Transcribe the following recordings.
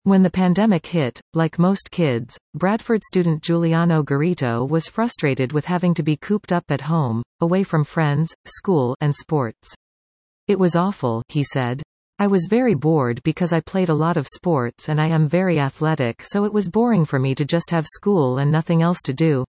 When the pandemic hit, like most kids, Bradford student Giuliano Garito was frustrated with having to be cooped up at home, away from friends, school, and sports. "It was awful," he said. "I was very bored because I played a lot of sports and I am very athletic, so it was boring for me to just have school and nothing else to do."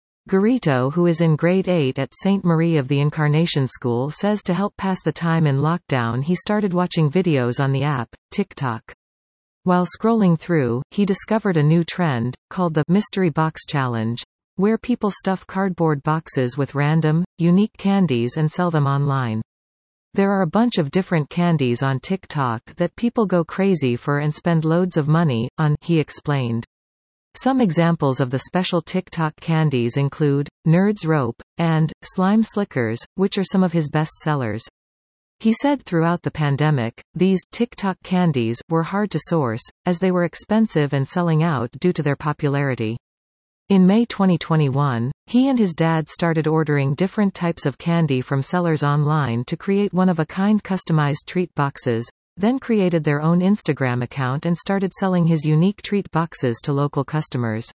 Garito, who is in grade 8 at St. Marie of the Incarnation School, says to help pass the time in lockdown he started watching videos on the app, TikTok. While scrolling through, he discovered a new trend, called the Mystery Box Challenge, where people stuff cardboard boxes with random, unique candies and sell them online. "There are a bunch of different candies on TikTok that people go crazy for and spend loads of money on," he explained. Some examples of the special TikTok candies include Nerds Rope and Slime Slickers, which are some of his best sellers. He said throughout the pandemic, these TikTok candies were hard to source, as they were expensive and selling out due to their popularity. In May 2021, he and his dad started ordering different types of candy from sellers online to create one-of-a-kind customized treat boxes, then created their own Instagram account and started selling his unique treat boxes to local customers.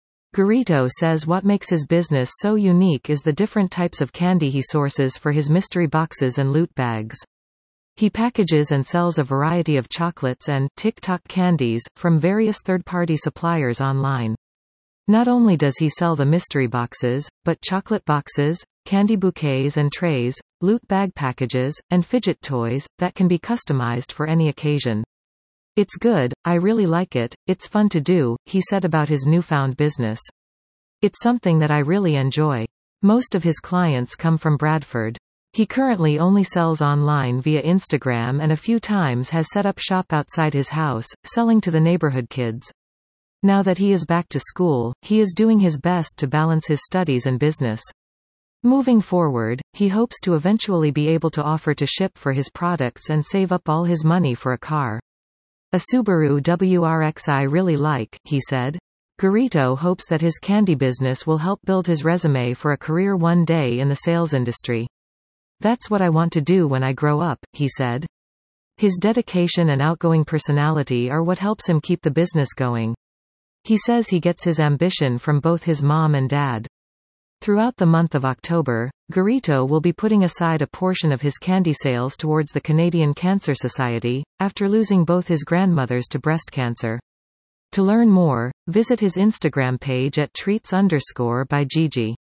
Garito says what makes his business so unique is the different types of candy he sources for his mystery boxes and loot bags. He packages and sells a variety of chocolates and TikTok candies from various third-party suppliers online. Not only does he sell the mystery boxes, but chocolate boxes, candy bouquets and trays, loot bag packages, and fidget toys that can be customized for any occasion. "It's good, I really like it, it's fun to do," he said about his newfound business. "It's something that I really enjoy." Most of his clients come from Bradford. He currently only sells online via Instagram and a few times has set up shop outside his house, selling to the neighborhood kids. Now that he is back to school, he is doing his best to balance his studies and business. Moving forward, he hopes to eventually be able to offer to ship for his products and save up all his money for a car. "A Subaru WRX I really like," he said. Garito hopes that his candy business will help build his resume for a career one day in the sales industry. "That's what I want to do when I grow up," he said. His dedication and outgoing personality are what helps him keep the business going. He says he gets his ambition from both his mom and dad. Throughout the month of October, Garito will be putting aside a portion of his candy sales towards the Canadian Cancer Society, after losing both his grandmothers to breast cancer. To learn more, visit his Instagram page at treats_by Gigi.